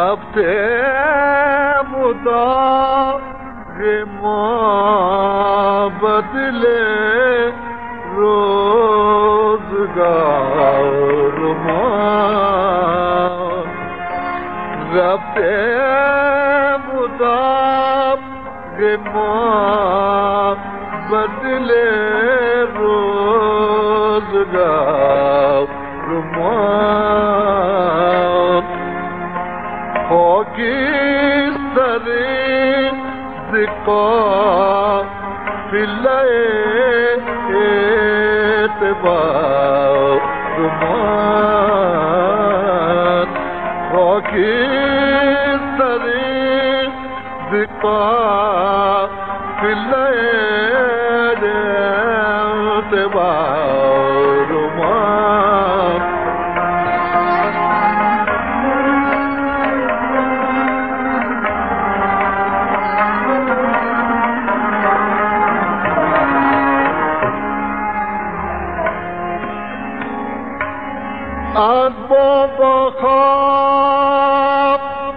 رفته مدار ما بدل روزگار ما رفته مدار ما بدل روزگار ما خاکی سر قافله اعتبار من خاکی سر قافله اعتبار من از بابا خواب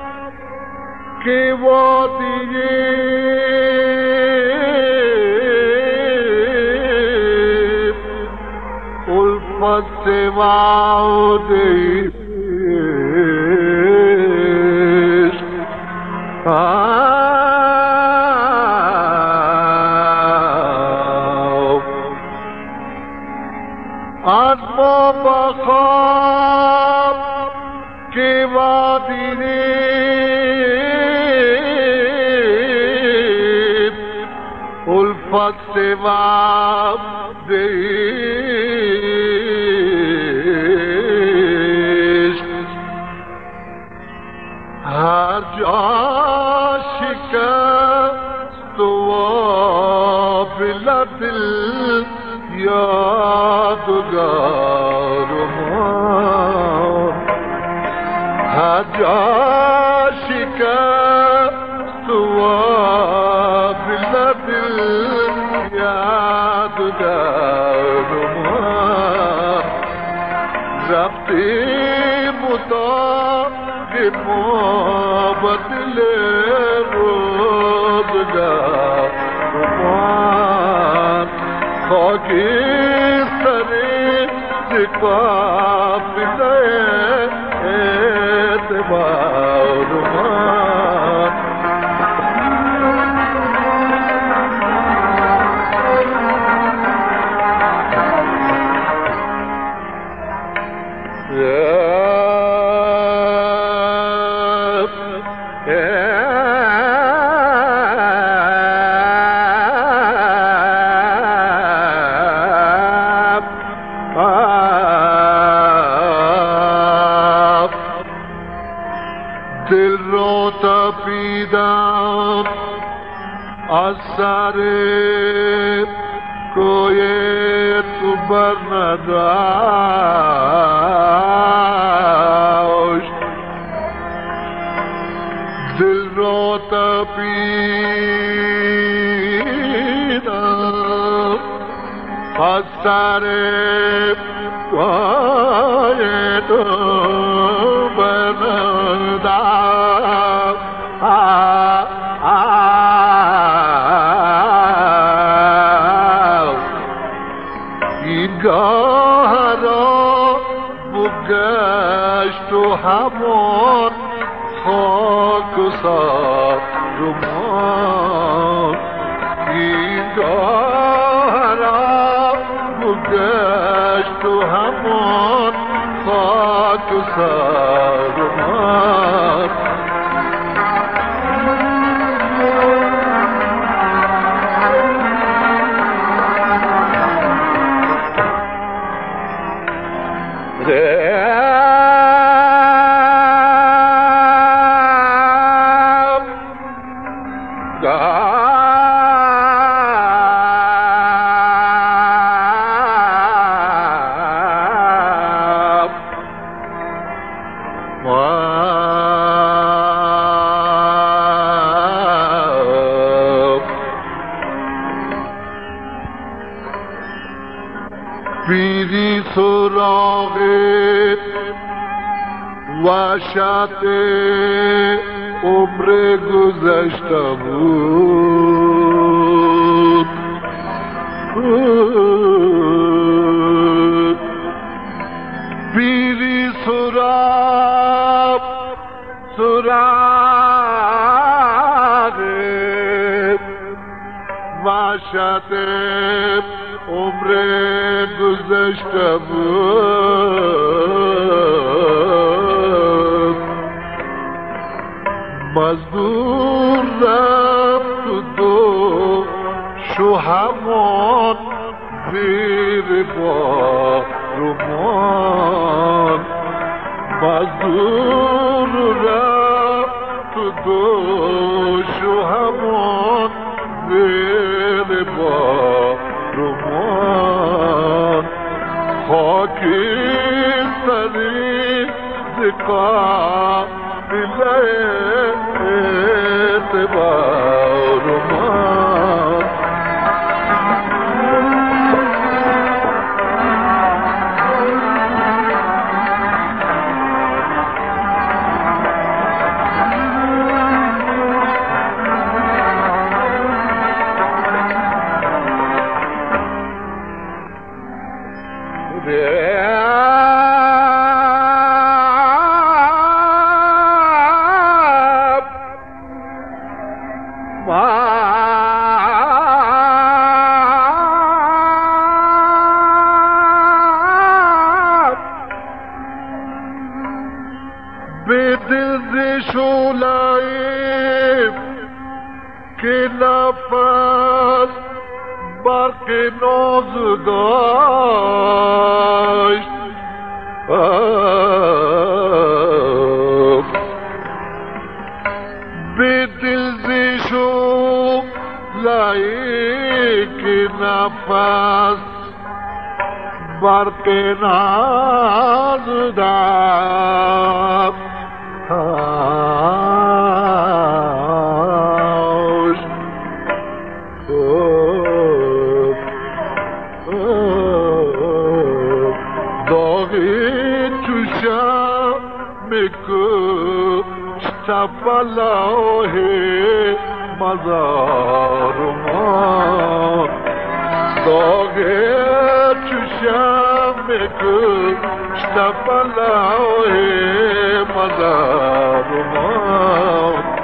که وادیه الفت سوادی از بابا خواب که وادی الفت سواب دیش هر جا شکست و بلدل یادگار ما هر جا شکست و بلدل یادگار ما رفتیم مدار ما بدل روزگار ما خاکی سر قافله اعتبار من دل رو تپیدم از سر کوی تو بر نداشت دل رو تپیدم از سر کوی تو بر نداشت این گاه را بگشت و همان خاک و سار من این گاه را بگشت و همان خاک و سار من بیری سراغ وحشت عمر گذشته بود پیری سراب سراغ وحشت عمر گذشته بود مزدور رفت دو شو همان زیر بارمان مزدور رفت دو شو همان زیر بارمان خاکی سری زکا بله اعتبارمان به دل شولای که نفس برق ناز داشت به دل شولای که نفس برق ناز داشت داغی چوشم میکشت بلاه مزارمان داغی چوشم میکشت بلاه مزارمان